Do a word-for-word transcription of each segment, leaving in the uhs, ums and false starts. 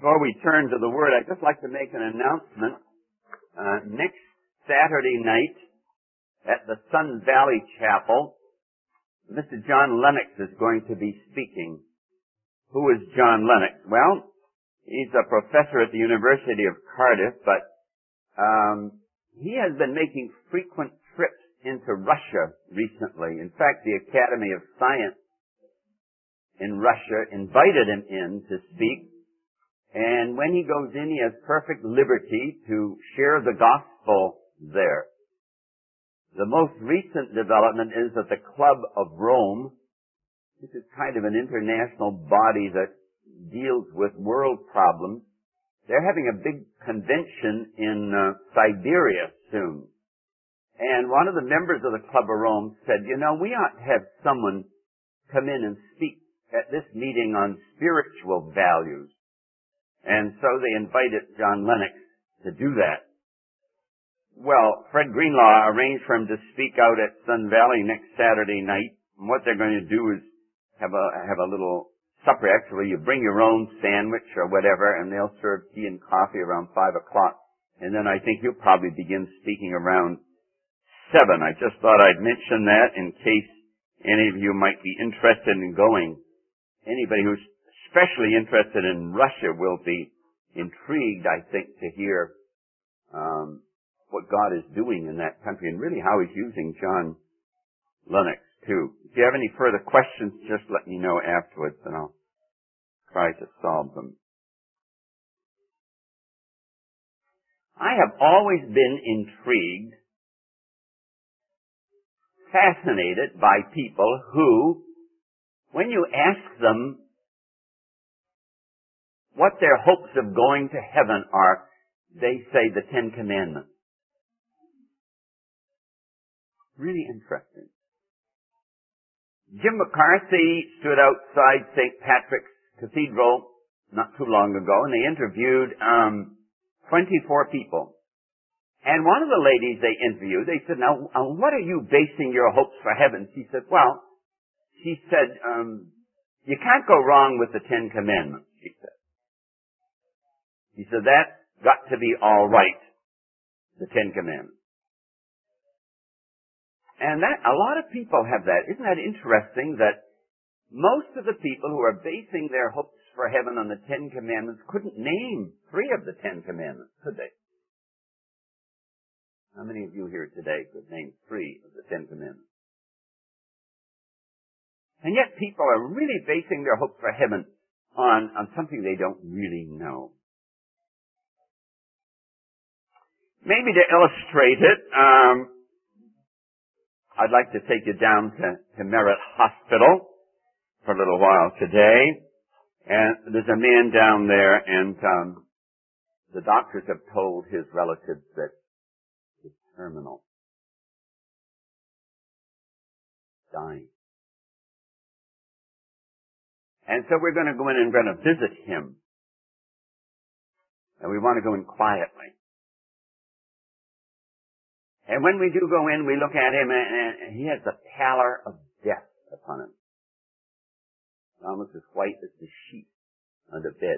Before we turn to the Word, I'd just like to make an announcement. Uh, next Saturday night at the Sun Valley Chapel, Mister John Lennox is going to be speaking. Who is John Lennox? Well, he's a professor at the University of Cardiff, but um, he has been making frequent trips into Russia recently. In fact, the Academy of Science in Russia invited him in to speak. And when he goes in, he has perfect liberty to share the gospel there. The most recent development is that the Club of Rome, this is kind of an international body that deals with world problems, they're having a big convention in uh, Siberia soon. And one of the members of the Club of Rome said, you know, we ought to have someone come in and speak at this meeting on spiritual values. And so they invited John Lennox to do that. Well, Fred Greenlaw arranged for him to speak out at Sun Valley next Saturday night. And what they're going to do is have a have a little supper. Actually, you bring your own sandwich or whatever, and they'll serve tea and coffee around five o'clock. And then I think he'll probably begin speaking around seven. I just thought I'd mention that in case any of you might be interested in going. Anybody who's especially interested in Russia will be intrigued, I think, to hear um, what God is doing in that country and really how He's using John Lennox, too. If you have any further questions, just let me know afterwards and I'll try to solve them. I have always been intrigued, fascinated by people who, when you ask them what their hopes of going to heaven are, they say the Ten Commandments. Really interesting. Jim McCarthy stood outside Saint Patrick's Cathedral not too long ago, and they interviewed um, twenty-four people. And one of the ladies they interviewed, they said, now, on what are you basing your hopes for heaven? She said, well, she said, um, you can't go wrong with the Ten Commandments, she said. He said, that's got to be all right, the Ten Commandments. And that, a lot of people have that. Isn't that interesting that most of the people who are basing their hopes for heaven on the Ten Commandments couldn't name three of the Ten Commandments, could they? How many of you here today could name three of the Ten Commandments? And yet people are really basing their hopes for heaven on, on something they don't really know. Maybe to illustrate it, um, I'd like to take you down to, to Merritt Hospital for a little while today. And there's a man down there, and um, the doctors have told his relatives that he's terminal. Dying. And so we're going to go in and we're going to visit him. And we want to go in quietly. And when we do go in, we look at him, and he has the pallor of death upon him. Almost as white as the sheet on the bed.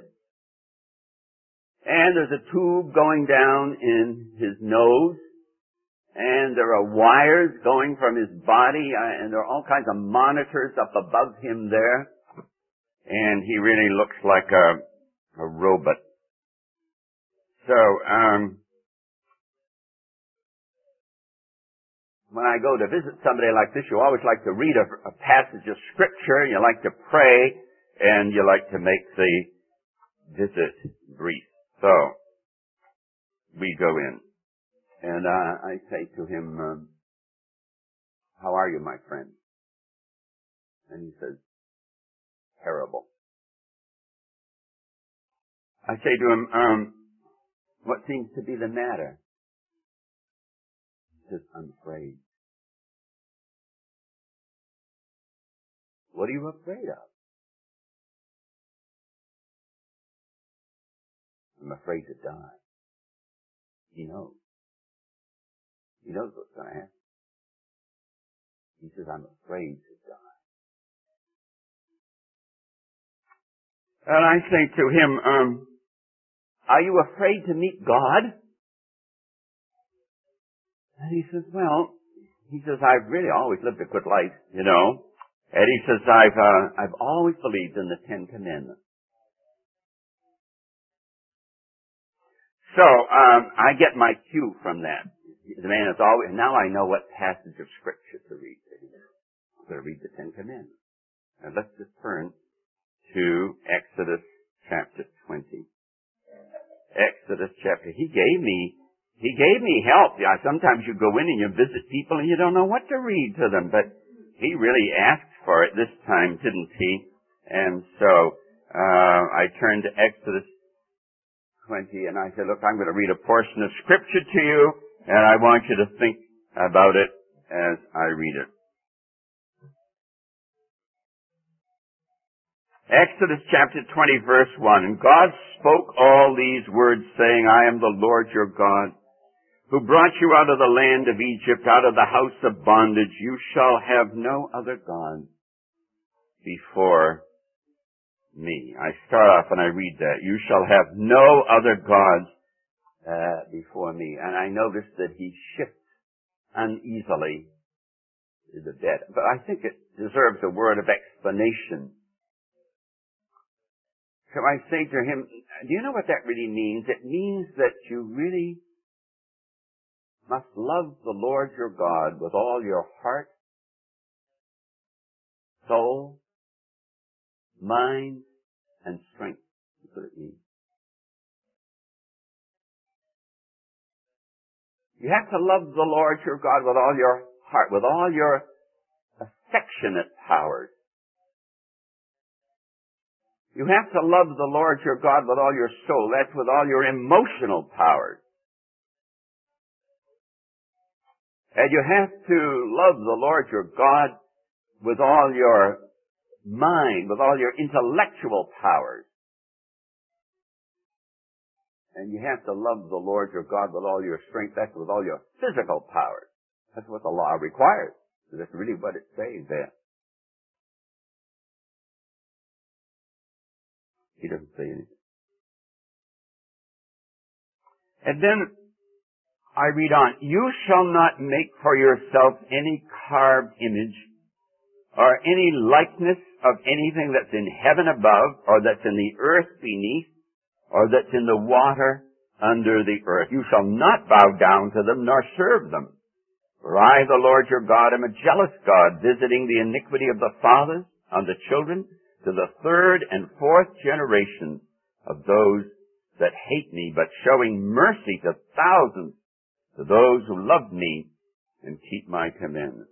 And there's a tube going down in his nose, and there are wires going from his body, and there are all kinds of monitors up above him there. And he really looks like a, a robot. So, um, when I go to visit somebody like this, you always like to read a, a passage of Scripture, you like to pray, and you like to make the visit brief. So, we go in. And uh, I say to him, um, how are you, my friend? And he says, terrible. I say to him, um, what seems to be the matter? He says, I'm afraid. What are you afraid of? I'm afraid to die. He knows. He knows what's going to happen. He says, I'm afraid to die. And I say to him, um, are you afraid to meet God? And he says, well, he says, I've really always lived a good life, you know. And he says, I've, uh, I've always believed in the Ten Commandments. So, um, I get my cue from that. The man is always, now I know what passage of Scripture to read. I'm going to read the Ten Commandments. And let's just turn to Exodus chapter twenty. Exodus chapter, he gave me, he gave me help. Yeah, sometimes you go in and you visit people and you don't know what to read to them, but he really asked for it this time, didn't he? And so, uh, I turned to Exodus twenty and I said, look, I'm going to read a portion of Scripture to you and I want you to think about it as I read it. Exodus chapter twenty verse one, and God spoke all these words saying, I am the Lord your God, who brought you out of the land of Egypt, out of the house of bondage. You shall have no other God before me. I start off and I read that. You shall have no other gods uh, before me. And I noticed that he shifts uneasily to the bed. But I think it deserves a word of explanation. So I say to him, do you know what that really means? It means that you really must love the Lord your God with all your heart, soul, mind, and strength. That's what it means. You have to love the Lord your God with all your heart, with all your affectionate powers. You have to love the Lord your God with all your soul. That's with all your emotional powers. And you have to love the Lord your God with all your mind, with all your intellectual powers. And you have to love the Lord your God with all your strength. That's with all your physical powers. That's what the law requires. So that's really what it's saying there. He doesn't say anything. And then I read on, you shall not make for yourself any carved image or any likeness of anything that's in heaven above or that's in the earth beneath or that's in the water under the earth. You shall not bow down to them nor serve them. For I, the Lord your God, am a jealous God, visiting the iniquity of the fathers on the children to the third and fourth generation of those that hate me, but showing mercy to thousands, to those who love me and keep my commandments.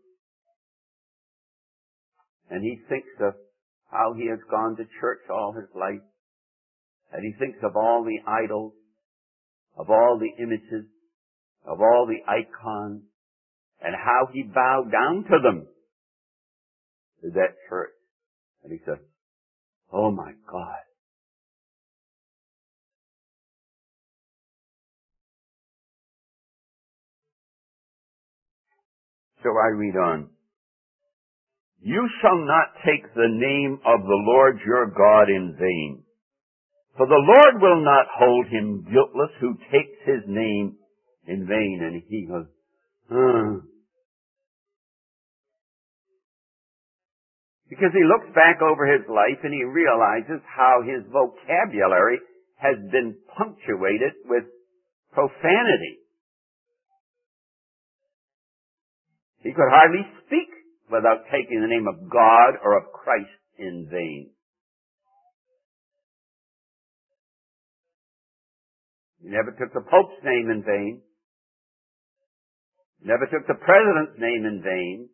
And he thinks of how he has gone to church all his life. And he thinks of all the idols, of all the images, of all the icons, and how he bowed down to them, to that church. And he says, oh my God. So I read on. You shall not take the name of the Lord your God in vain. For the Lord will not hold him guiltless who takes his name in vain. And he goes, hmm. Because he looks back over his life and he realizes how his vocabulary has been punctuated with profanity. He could hardly speak without taking the name of God or of Christ in vain. He never took the Pope's name in vain. He never took the President's name in vain.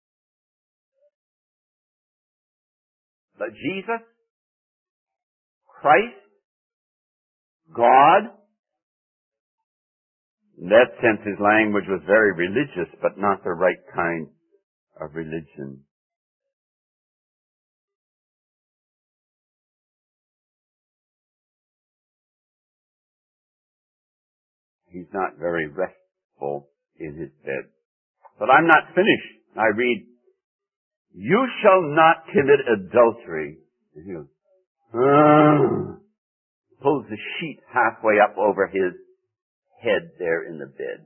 But Jesus, Christ, God, in that sense his language was very religious, but not the right kind of religion. He's not very restful in his bed. But I'm not finished. I read, you shall not commit adultery. And he goes, ah, pulls the sheet halfway up over his head there in the bed.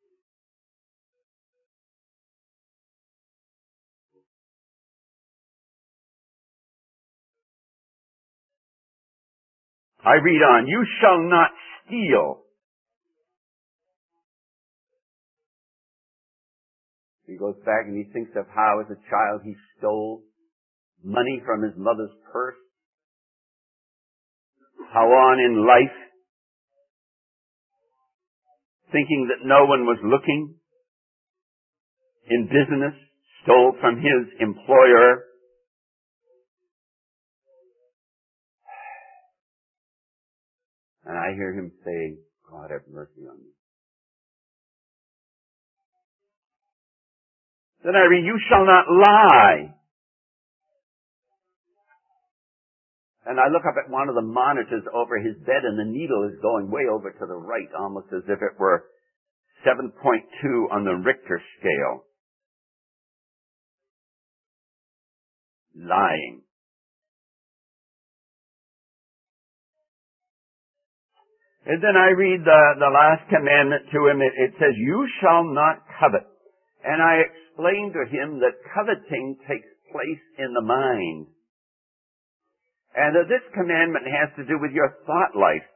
I read on, you shall not steal. He goes back and he thinks of how as a child he stole money from his mother's purse. How on in life, thinking that no one was looking, in business, stole from his employer. And I hear him say, God have mercy on me. Then I read, you shall not lie. And I look up at one of the monitors over his bed and the needle is going way over to the right, almost as if it were seven point two on the Richter scale. Lying. And then I read the, the last commandment to him. It, it says, you shall not covet. And I explained to him that coveting takes place in the mind. And that this commandment has to do with your thought life.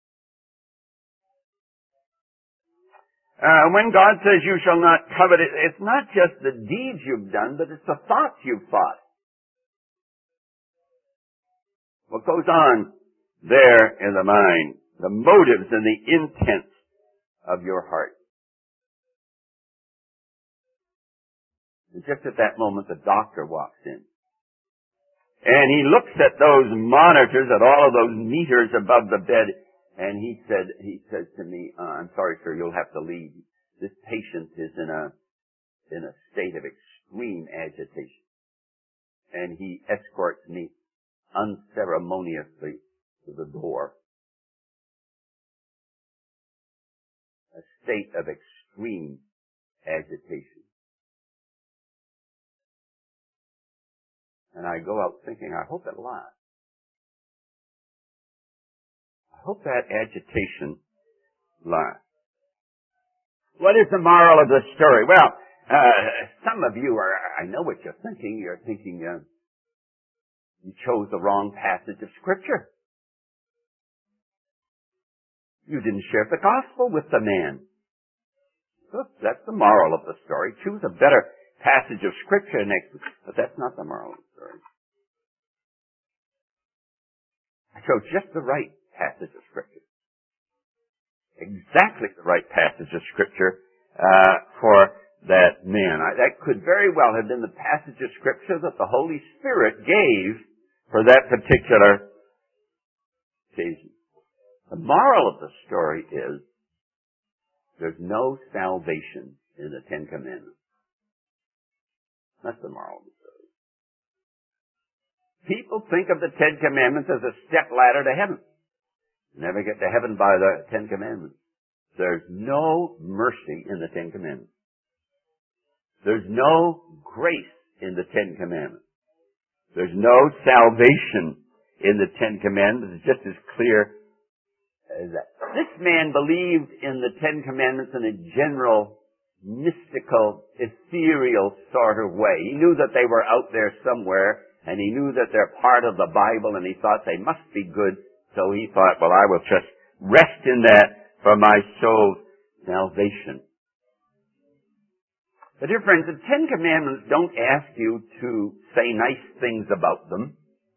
Uh, when God says you shall not covet, it, it's not just the deeds you've done, but it's the thoughts you've thought. What goes on there in the mind, the motives and the intents of your heart. And just at that moment, the doctor walks in. And he looks at those monitors, at all of those meters above the bed, and he said, he says to me, uh, I'm sorry, sir, you'll have to leave. This patient is in a, in a state of extreme agitation. And he escorts me unceremoniously to the door. A state of extreme agitation. And I go out thinking, I hope it lasts. I hope that agitation lasts. What is the moral of the story? Well, uh, some of you are, I know what you're thinking. You're thinking, uh, you chose the wrong passage of Scripture. You didn't share the gospel with the man. So that's the moral of the story. Choose a better passage of Scripture next week. But that's not the moral of the story. I chose just the right passage of Scripture. Exactly the right passage of Scripture uh, for that man. I, that could very well have been the passage of Scripture that the Holy Spirit gave for that particular occasion. The moral of the story is there's no salvation in the Ten Commandments. That's the moral of the story. People think of the Ten Commandments as a step ladder to heaven. Never get to heaven by the Ten Commandments. There's no mercy in the Ten Commandments. There's no grace in the Ten Commandments. There's no salvation in the Ten Commandments. It's just as clear as that. This man believed in the Ten Commandments in a general, mystical, ethereal sort of way. He knew that they were out there somewhere, and he knew that they're part of the Bible, and he thought they must be good. So he thought, well, I will just rest in that for my soul's salvation. But dear friends, the Ten Commandments don't ask you to say nice things about them.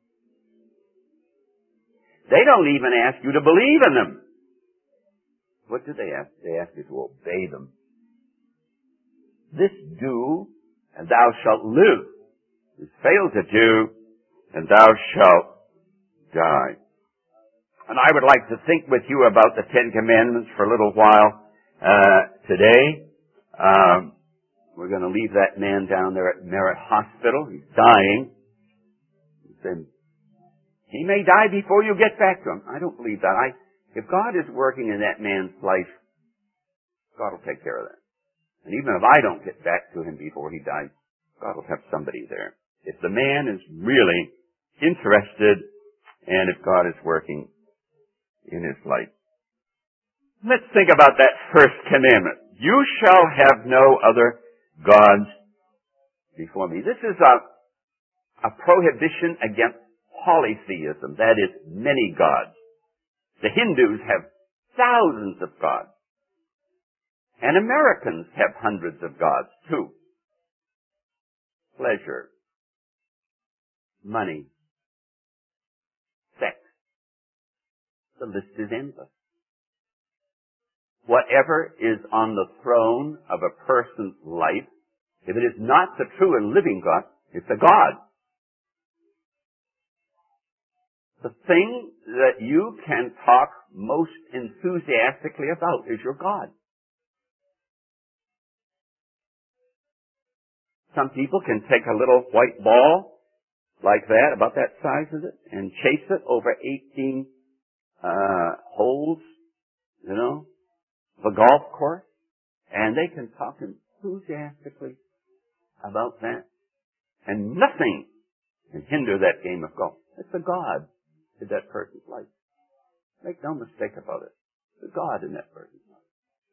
They don't even ask you to believe in them. What do they ask? They ask you to obey them. This do, and thou shalt live. This fail to do, and thou shalt die. And I would like to think with you about the Ten Commandments for a little while uh, today. Um, we're going to leave that man down there at Merritt Hospital. He's dying. Then he may die before you get back to him. I don't believe that. I, if God is working in that man's life, God will take care of that. And even if I don't get back to him before he dies, God will have somebody there. If the man is really interested and if God is working in His light. Let's think about that first commandment. You shall have no other gods before me. This is a, a prohibition against polytheism. That is, many gods. The Hindus have thousands of gods. And Americans have hundreds of gods, too. Pleasure, money, sex. The list is endless. Whatever is on the throne of a person's life, if it is not the true and living God, it's a god. The thing that you can talk most enthusiastically about is your God. Some people can take a little white ball like that, about that size is it, and chase it over eighteen uh, holes, you know, of a golf course, and they can talk enthusiastically about that, and nothing can hinder that game of golf. It's a god in that person's life. Make no mistake about it. It's a god in that person's life.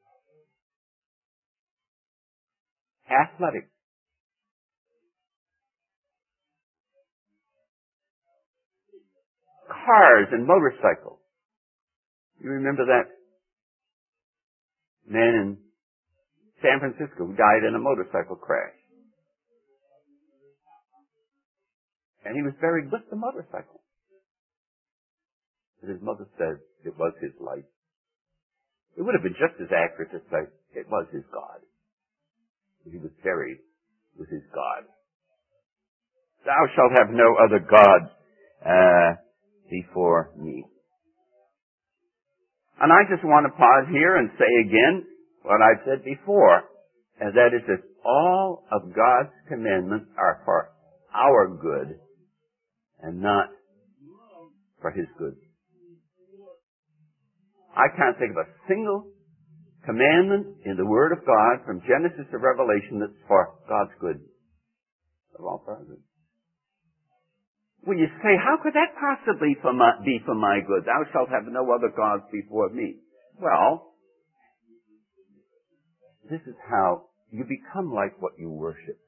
Athletics. Cars and motorcycles. You remember that man in San Francisco who died in a motorcycle crash? And he was buried with the motorcycle. But his mother said it was his life. It would have been just as accurate to say it was his God. He was buried with his God. Thou shalt have no other gods uh, before me. And I just want to pause here and say again what I've said before, and that is that all of God's commandments are for our good and not for His good. I can't think of a single commandment in the Word of God from Genesis to Revelation that's for God's good. They're all for our good. Well, you say, how could that possibly for my, be for my good? Thou shalt have no other gods before me. Well, this is how you become like what you worship.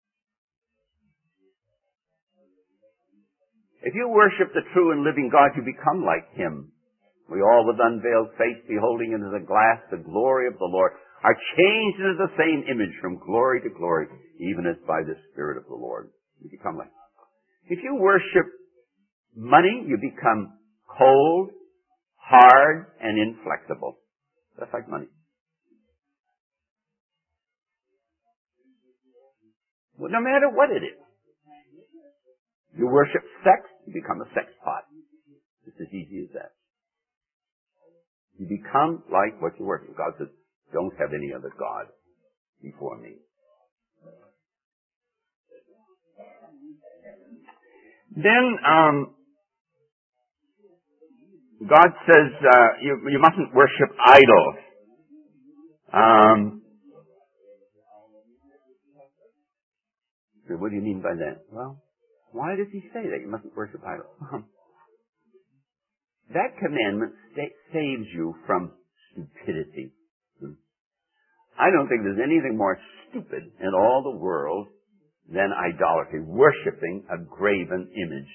If you worship the true and living God, you become like Him. We all with unveiled face, beholding into the glass the glory of the Lord, are changed into the same image from glory to glory, even as by the Spirit of the Lord. You become like Him. If you worship money, you become cold, hard, and inflexible. That's like money. Well, no matter what it is. You worship sex, you become a sex pot. It's as easy as that. You become like what you worship. God says, don't have any other God before me. Then, um, God says, uh, you, you mustn't worship idols. Um, what do you mean by that? Well, why does He say that? You mustn't worship idols. That commandment sta- saves you from stupidity. I don't think there's anything more stupid in all the world than idolatry, worshiping a graven image.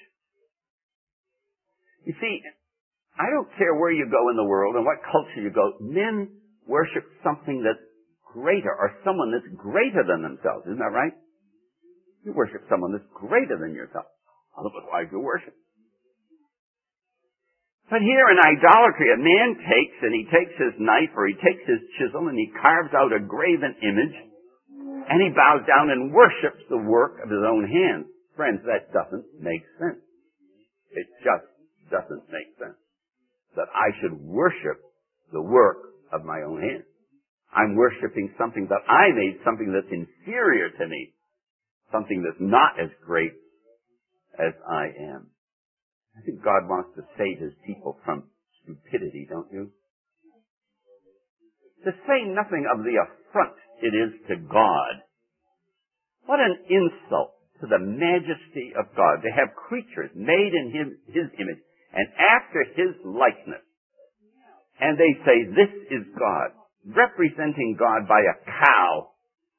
You see, I don't care where you go in the world and what culture you go, men worship something that's greater or someone that's greater than themselves. Isn't that right? You worship someone that's greater than yourself. Otherwise you worship. But here in idolatry, a man takes and he takes his knife or he takes his chisel and he carves out a graven image and he bows down and worships the work of his own hands. Friends, that doesn't make sense. It just doesn't make sense that I should worship the work of my own hands. I'm worshiping something that I made, something that's inferior to me, something that's not as great as I am. I think God wants to save His people from stupidity, don't you? To say nothing of the affront it is to God. What an insult to the majesty of God to have creatures made in His, his image and after His likeness and they say, this is God, representing God by a cow,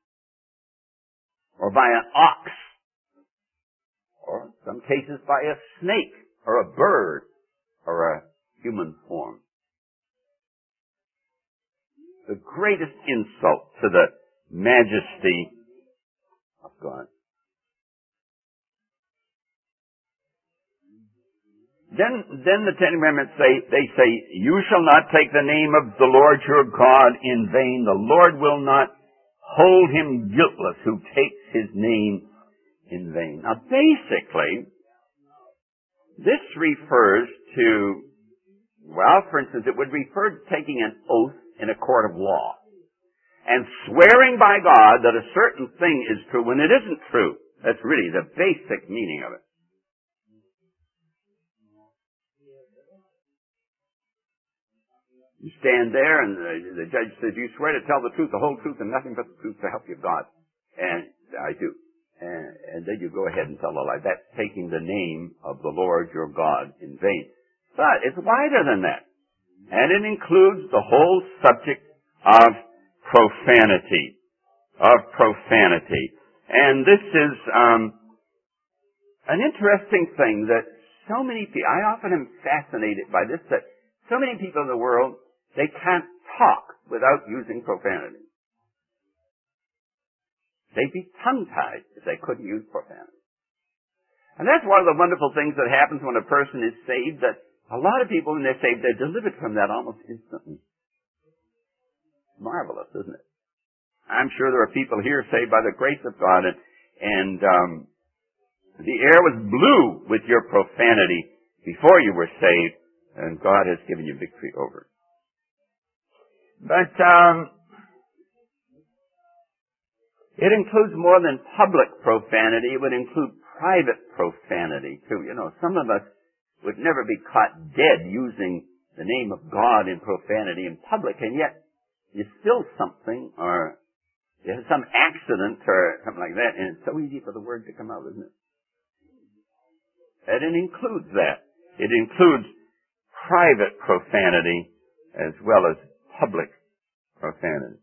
or by an ox, or in some cases by a snake, or a bird, or a human form. The greatest insult to the majesty of God. Then, then the Ten Commandments say, they say, you shall not take the name of the Lord your God in vain. The Lord will not hold him guiltless who takes his name in vain. Now basically, this refers to, well, for instance, it would refer to taking an oath in a court of law and swearing by God that a certain thing is true when it isn't true. That's really the basic meaning of it. You stand there and the, the judge says, you swear to tell the truth, the whole truth, and nothing but the truth to help you God. And I do. And, and then you go ahead and tell a lie. That's taking the name of the Lord your God in vain. But it's wider than that. And it includes the whole subject of profanity. Of profanity. And this is um, an interesting thing that so many people, I often am fascinated by this, that so many people in the world, they can't talk without using profanity. They'd be tongue-tied if they couldn't use profanity. And that's one of the wonderful things that happens when a person is saved, that a lot of people, when they're saved, they're delivered from that almost instantly. Marvelous, isn't it? I'm sure there are people here saved by the grace of God, and, and um, the air was blue with your profanity before you were saved, and God has given you victory over it. But um, it includes more than public profanity. It would include private profanity, too. You know, some of us would never be caught dead using the name of God in profanity in public, and yet you spill something, or you have some accident or something like that, and it's so easy for the word to come out, isn't it? And it includes that. It includes private profanity as well as public profanity.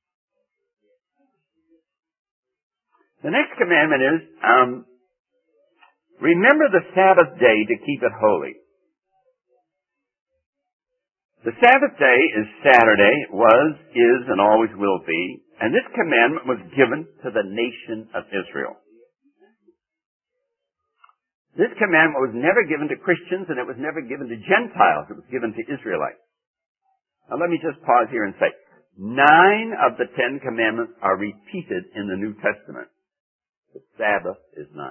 The next commandment is, um, remember the Sabbath day to keep it holy. The Sabbath day is Saturday, was, is, and always will be, and this commandment was given to the nation of Israel. This commandment was never given to Christians, and it was never given to Gentiles. It was given to Israelites. Now let me just pause here and say, nine of the Ten Commandments are repeated in the New Testament. The Sabbath is not.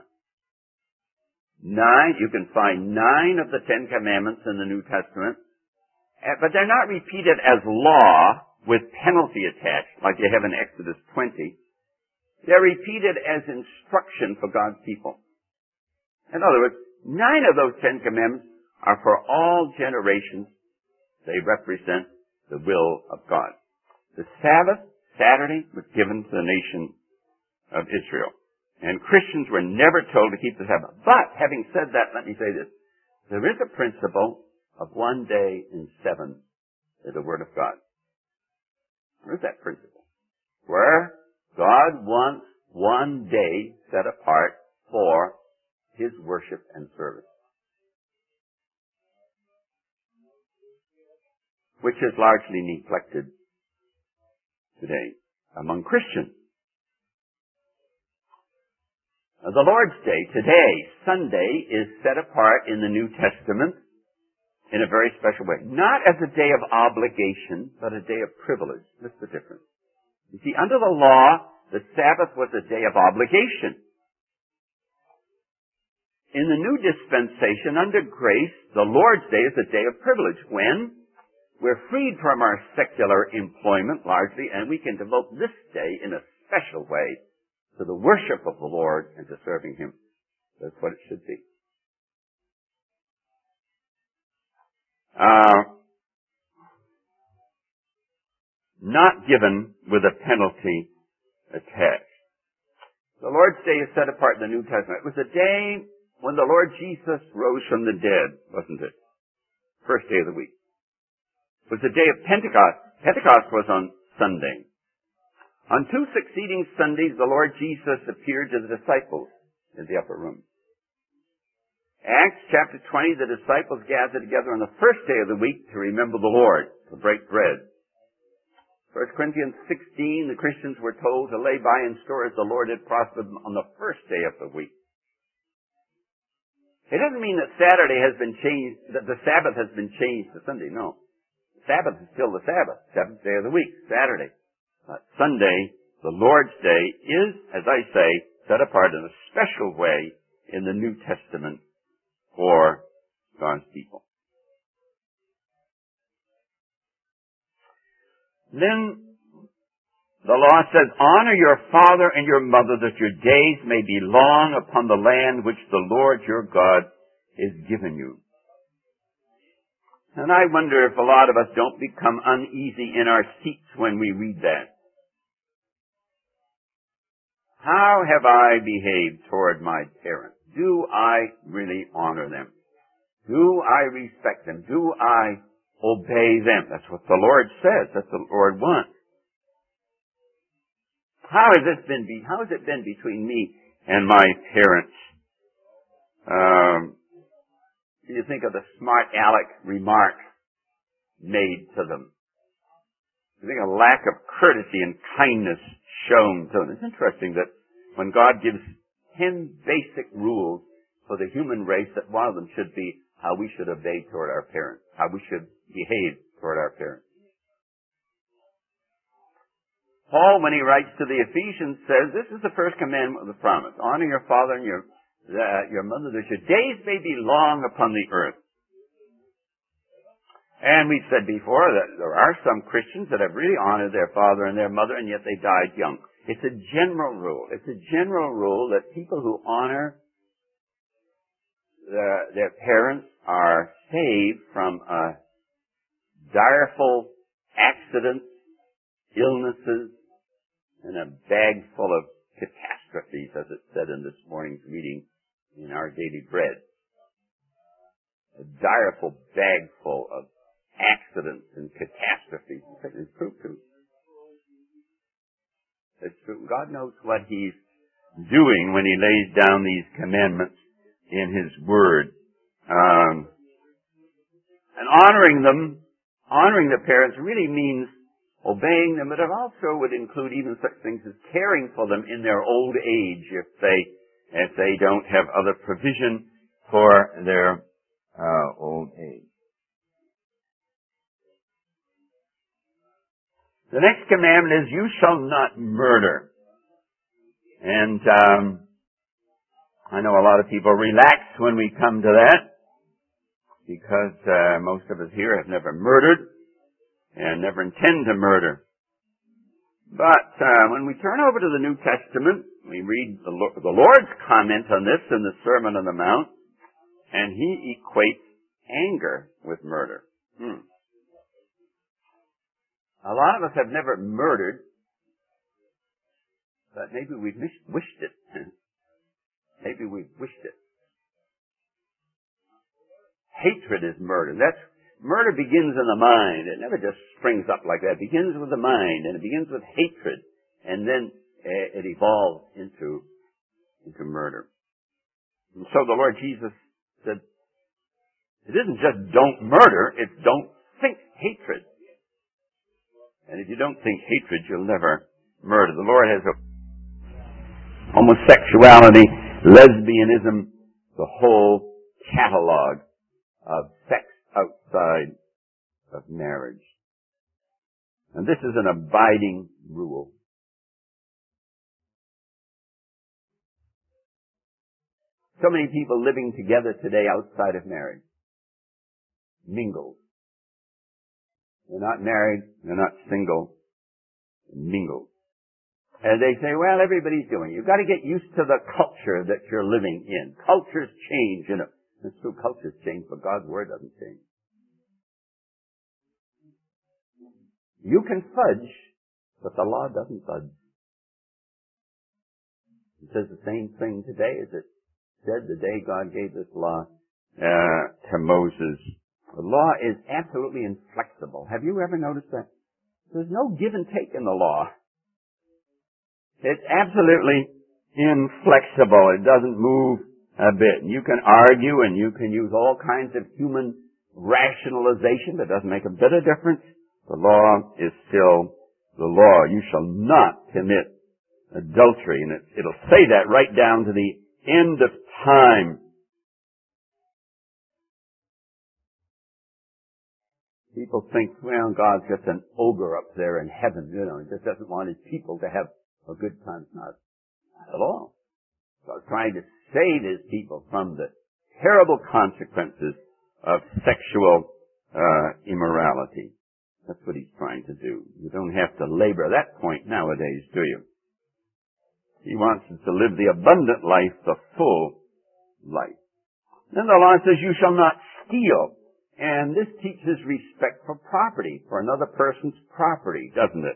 Nine, you can find nine of the Ten Commandments in the New Testament, but they're not repeated as law with penalty attached, like you have in Exodus twenty. They're repeated as instruction for God's people. In other words, nine of those Ten Commandments are for all generations. They represent the will of God. The Sabbath, Saturday, was given to the nation of Israel. And Christians were never told to keep the Sabbath. But, having said that, let me say this. There is a principle of one day in seven in the Word of God. Where's that principle? Where God wants one day set apart for His worship and service. Which is largely neglected today among Christians. The Lord's Day, today, Sunday, is set apart in the New Testament in a very special way. Not as a day of obligation, but a day of privilege. That's the difference. You see, under the law, the Sabbath was a day of obligation. In the new dispensation, under grace, the Lord's Day is a day of privilege when we're freed from our secular employment largely, and we can devote this day in a special way to the worship of the Lord and to serving Him. That's what it should be. Uh, not given with a penalty attached. The Lord's Day is set apart in the New Testament. It was a day when the Lord Jesus rose from the dead, wasn't it? First day of the week. was the day of Pentecost. Pentecost was on Sunday. On two succeeding Sundays, the Lord Jesus appeared to the disciples in the upper room. Acts chapter twenty, the disciples gathered together on the first day of the week to remember the Lord, to break bread. First Corinthians sixteen, the Christians were told to lay by in store as the Lord had prospered them on the first day of the week. It doesn't mean that Saturday has been changed, that the Sabbath has been changed to Sunday. No. The Sabbath is still the Sabbath, seventh day of the week, Saturday. But Sunday, the Lord's Day, is, as I say, set apart in a special way in the New Testament for God's people. Then the law says, honor your father and your mother that your days may be long upon the land which the Lord your God has given you. And I wonder if a lot of us don't become uneasy in our seats when we read that. How have I behaved toward my parents? Do I really honor them? Do I respect them? Do I obey them? That's what the Lord says. That's what the Lord wants. How has this been? Be, how has it been between me and my parents? Um, you think of the smart aleck remark made to them. You think of lack of courtesy and kindness shown to them. It's interesting that when God gives ten basic rules for the human race, that one of them should be how we should obey toward our parents, how we should behave toward our parents. Paul, when he writes to the Ephesians, says, this is the first commandment of the promise. Honor your father and your, uh, your mother, that your days may be long upon the earth. And we've said before that there are some Christians that have really honored their father and their mother, and yet they died young. It's a general rule. It's a general rule that people who honor the, their parents are saved from uh, direful accidents, illnesses, and a bag full of catastrophes, as it said in this morning's reading in our daily bread. A direful bag full of accidents and catastrophes. It's true, too. It's true. God knows what He's doing when He lays down these commandments in His Word. Um, and honoring them, honoring the parents really means obeying them, but it also would include even such things as caring for them in their old age if they, if they don't have other provision for their uh, old age. The next commandment is, you shall not murder. And um, I know a lot of people relax when we come to that, because uh, most of us here have never murdered and never intend to murder. But uh, when we turn over to the New Testament, we read the, the Lord's comment on this in the Sermon on the Mount, and He equates anger with murder. Hmm. A lot of us have never murdered, but maybe we've wished it. Maybe we've wished it. Hatred is murder. That's Murder begins in the mind. It never just springs up like that. It begins with the mind, and it begins with hatred, and then uh, it evolves into, into murder. And so the Lord Jesus said, it isn't just don't murder, it's don't think hatred. And if you don't think hatred, you'll never murder. The Lord has a homosexuality, lesbianism, the whole catalog of sex outside of marriage. And this is an abiding rule. So many people living together today outside of marriage. Mingled. They're not married, they're not single, mingled. And they say, well, everybody's doing it. You've got to get used to the culture that you're living in. Cultures change, you know. It's true, cultures change, but God's Word doesn't change. You can fudge, but the law doesn't fudge. It says the same thing today as it said the day God gave this law uh, to Moses The law is absolutely inflexible. Have you ever noticed that? There's no give and take in the law. It's absolutely inflexible. It doesn't move a bit. You can argue and you can use all kinds of human rationalization, but it doesn't make a bit of difference. The law is still the law. You shall not commit adultery. And it, it'll say that right down to the end of time. People think, well, God's just an ogre up there in heaven. You know, he just doesn't want his people to have a good time. Not, not at all. God's trying to save his people from the terrible consequences of sexual uh, immorality. That's what he's trying to do. You don't have to labor that point nowadays, do you? He wants us to live the abundant life, the full life. Then the law says, you shall not steal. And this teaches respect for property, for another person's property, doesn't it?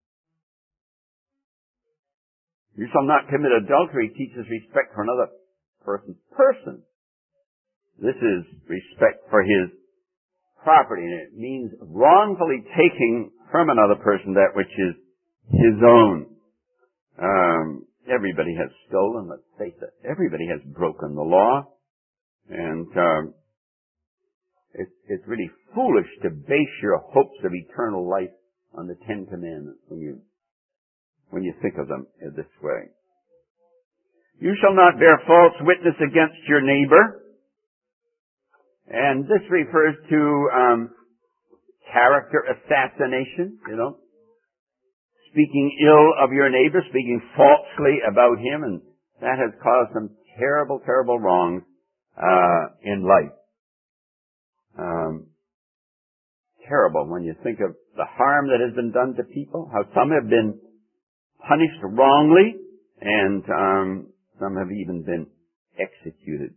You shall not commit adultery teaches respect for another person's person. This is respect for his property, and it means wrongfully taking from another person that which is his own. Um, everybody has stolen, let's face it. Everybody has broken the law. And um, it's, it's really foolish to base your hopes of eternal life on the Ten Commandments when you when you think of them in this way. You shall not bear false witness against your neighbor. And this refers to um, character assassination, you know, speaking ill of your neighbor, speaking falsely about him, and that has caused some terrible, terrible wrongs uh, in life. Um, terrible when you think of the harm that has been done to people, how some have been punished wrongly, and um, some have even been executed.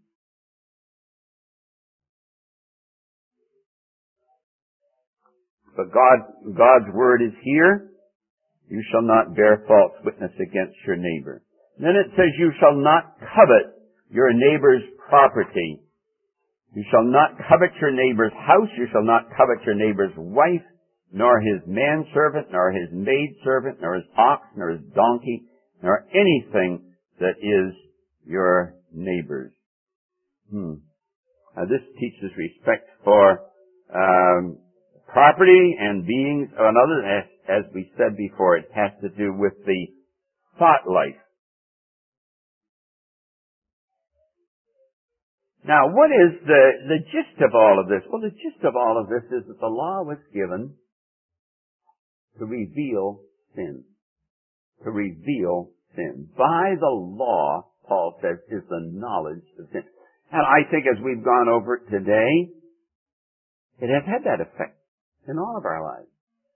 But God, God's word is here. You shall not bear false witness against your neighbor. Then it says you shall not covet your neighbor's property. You shall not covet your neighbor's house. You shall not covet your neighbor's wife, nor his manservant, nor his maidservant, nor his ox, nor his donkey, nor anything that is your neighbor's. Hmm. Now this teaches respect for um, property and beings of another. As, as we said before, it has to do with the thought life. Now, what is the, the gist of all of this? Well, the gist of all of this is that the law was given to reveal sin. To reveal sin. By the law, Paul says, is the knowledge of sin. And I think as we've gone over it today, it has had that effect in all of our lives.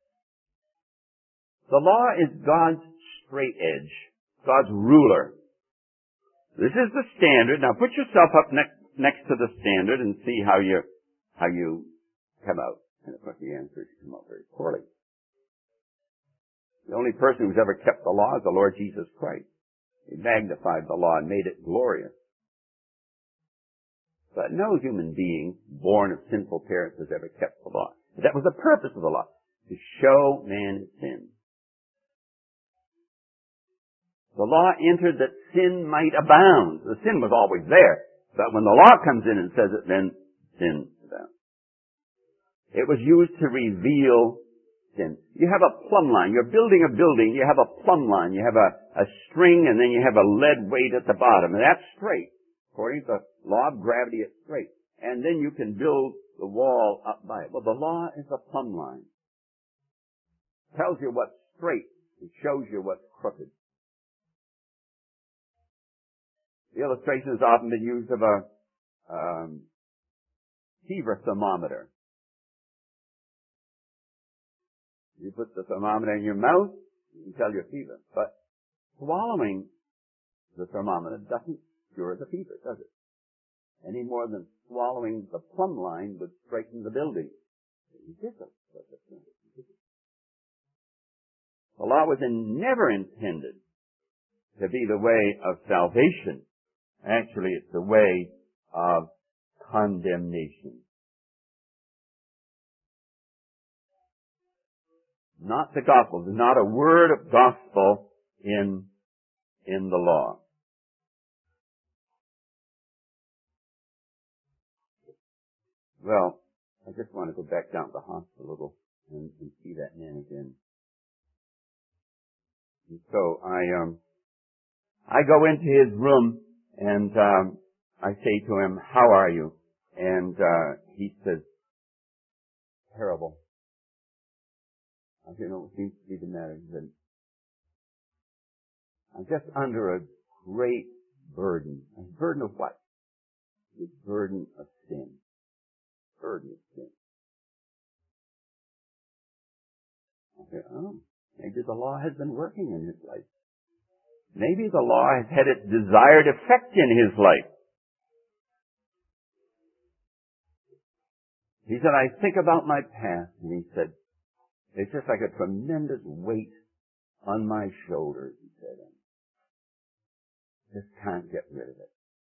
The law is God's straight edge, God's ruler. This is the standard. Now put yourself up next next to the standard and see how you how you come out. And of course the answer is come out very poorly. The only person who's ever kept the law is the Lord Jesus Christ. He magnified the law and made it glorious. But no human being born of sinful parents has ever kept the law. That was the purpose of the law, to show man his sin. The law entered that sin might abound. The sin was always there. But when the law comes in and says it, then sin abounds. It was used to reveal sin. You have a plumb line. You're building a building. You have a plumb line. You have a, a string, and then you have a lead weight at the bottom. And that's straight. According to the law of gravity, it's straight. And then you can build the wall up by it. Well, the law is a plumb line. It tells you what's straight. It shows you what's crooked. The illustration has often been used of a um, fever thermometer. You put the thermometer in your mouth, you can tell your fever. But swallowing the thermometer doesn't cure the fever, does it? Any more than swallowing the plumb line would straighten the building. The law was never intended to be the way of salvation. Actually, it's the way of condemnation. Not the gospel. There's not a word of gospel in, in the law. Well, I just want to go back down to the hospital a little and, and see that man again. And so I, um, I go into his room and, um, I say to him, "How are you?" And, uh, he says, "Terrible." I said, "You know what seems to be the matter?" He said, "I'm just under a great burden." A burden of what? The burden of sin. Burden of sin. I said, "Oh, maybe the law has been working in his life. Maybe the law has had its desired effect in his life." He said, "I think about my past," and he said, "it's just like a tremendous weight on my shoulders," he said, "and just can't get rid of it."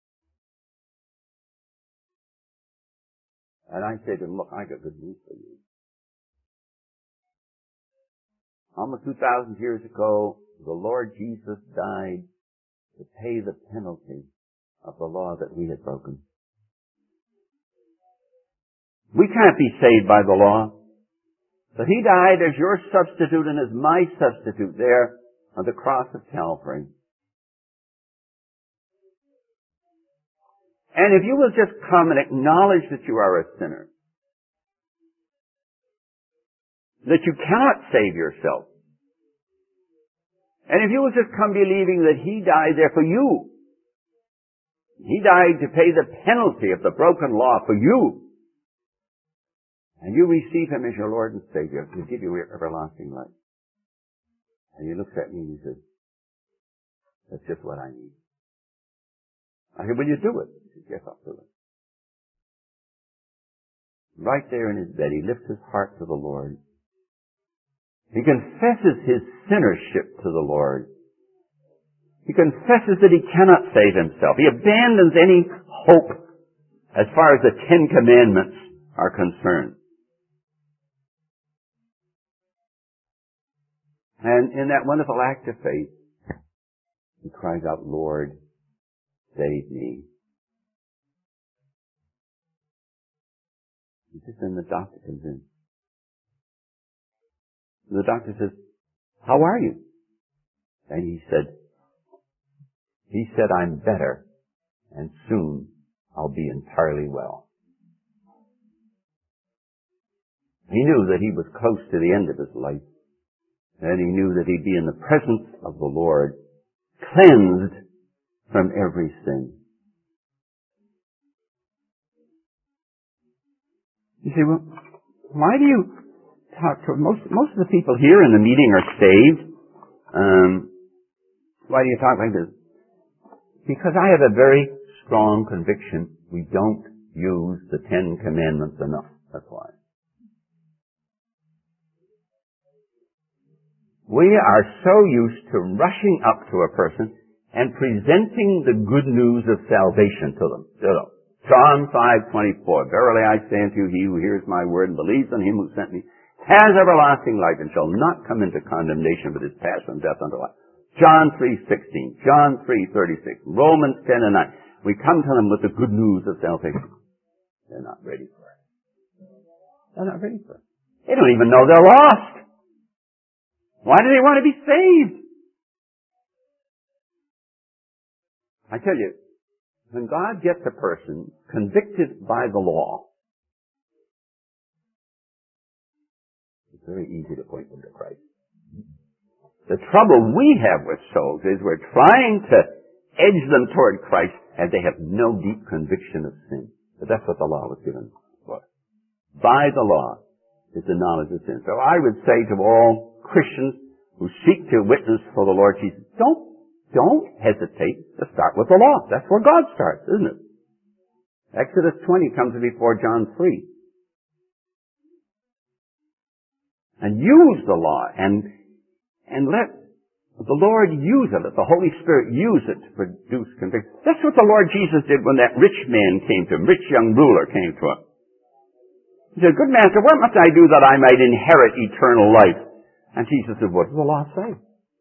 And I said to him, "Look, I got good news for you. Almost two thousand years ago, the Lord Jesus died to pay the penalty of the law that we had broken. We can't be saved by the law. But He died as your substitute and as my substitute there on the cross of Calvary. And if you will just come and acknowledge that you are a sinner, that you cannot save yourself, and if you will just come believing that He died there for you, He died to pay the penalty of the broken law for you, and you receive Him as your Lord and Savior, He'll give you everlasting life. And He looks at me and He says, "That's just what I need." I said, "Will you do it?" He said, "Yes, I'll do it." Right there in his bed, he lifts his heart to the Lord. He confesses his sinnership to the Lord. He confesses that he cannot save himself. He abandons any hope as far as the Ten Commandments are concerned. And in that wonderful act of faith, he cries out, "Lord, save me." And just then the doctor comes in. The doctor says, "How are you?" And he said, he said, "I'm better, and soon I'll be entirely well." He knew that he was close to the end of his life, and he knew that he'd be in the presence of the Lord, cleansed from every sin. You say, "Well, why do you talk to most most of the people here in the meeting are saved? Um, why do you talk like this?" Because I have a very strong conviction we don't use the Ten Commandments enough. That's why. We are so used to rushing up to a person and presenting the good news of salvation to them. You know, John five twenty-four, "Verily I say unto you, he who hears my word and believes on him who sent me has everlasting life and shall not come into condemnation, but is passed from death unto life." John three sixteen, John three thirty-six, Romans ten and nine. We come to them with the good news of salvation. They're not ready for it. They're not ready for it. They don't even know they're lost. Why do they want to be saved? I tell you, when God gets a person convicted by the law, it's very easy to point them to Christ. The trouble we have with souls is we're trying to edge them toward Christ and they have no deep conviction of sin. But that's what the law was given for. By the law is the knowledge of sin. So I would say to all Christians who seek to witness for the Lord Jesus, don't Don't hesitate to start with the law. That's where God starts, isn't it? Exodus twenty comes before John three. And use the law and, and let the Lord use it, let the Holy Spirit use it to produce conviction. That's what the Lord Jesus did when that rich man came to him, rich young ruler came to him. He said, "Good master, what must I do that I might inherit eternal life?" And Jesus said, what does the law say?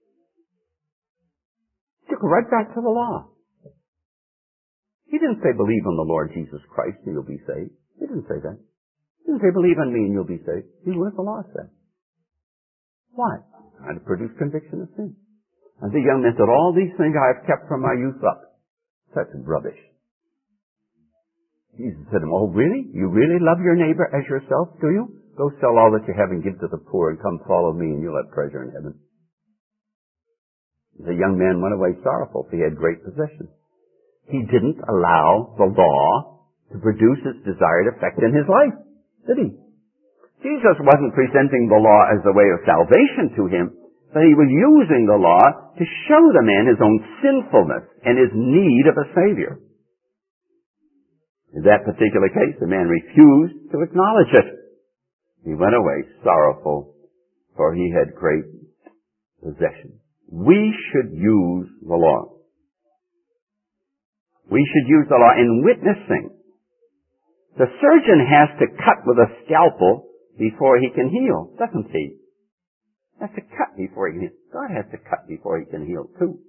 He took it right back to the law. He didn't say, believe on the Lord Jesus Christ and you'll be saved. He didn't say that. He didn't say, believe on me and you'll be saved. He what does the law say? Why? Trying to produce conviction of sin. And the young man said, all these things I have kept from my youth up. That's rubbish. Jesus said to him, oh really? You really love your neighbor as yourself, do you? Go sell all that you have and give to the poor and come follow me and you'll have treasure in heaven. The young man went away sorrowful, for he had great possessions. He didn't allow the law to produce its desired effect in his life, did he? Jesus wasn't presenting the law as a way of salvation to him, but he was using the law to show the man his own sinfulness and his need of a Savior. In that particular case, the man refused to acknowledge it. He went away sorrowful, for he had great possessions. We should use the law. We should use the law in witnessing. The surgeon has to cut with a scalpel before he can heal, doesn't he? He has to cut before he can heal. God has to cut before he can heal too.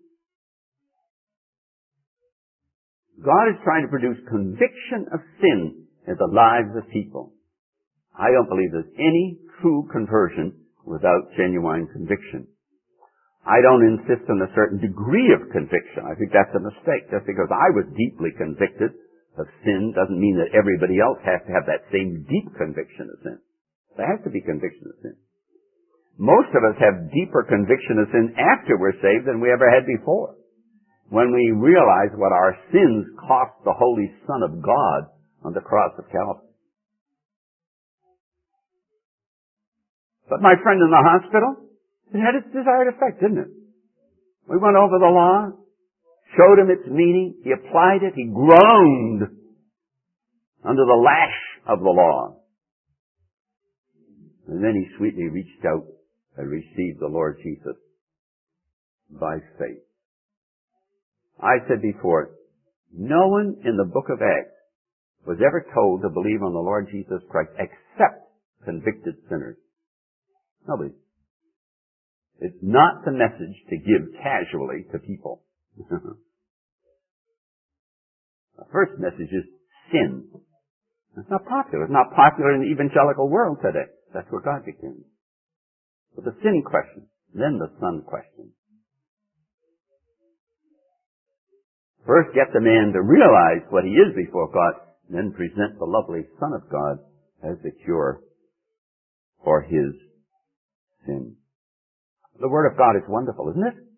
God is trying to produce conviction of sin in the lives of people. I don't believe there's any true conversion without genuine conviction. I don't insist on a certain degree of conviction. I think that's a mistake. Just because I was deeply convicted of sin doesn't mean that everybody else has to have that same deep conviction of sin. There has to be conviction of sin. Most of us have deeper conviction of sin after we're saved than we ever had before. When we realize what our sins cost the Holy Son of God on the cross of Calvary. But my friend in the hospital, it had its desired effect, didn't it? We went over the law, showed him its meaning, he applied it, he groaned under the lash of the law. And then he sweetly reached out and received the Lord Jesus by faith. I said before, no one in the book of Acts was ever told to believe on the Lord Jesus Christ except convicted sinners. Nobody. It's not the message to give casually to people. The first message is sin. It's not popular. It's not popular in the evangelical world today. That's where God begins. With the sin question, then the son question. First get the man to realize what he is before God, then present the lovely Son of God as the cure for his sin. The Word of God is wonderful, isn't it?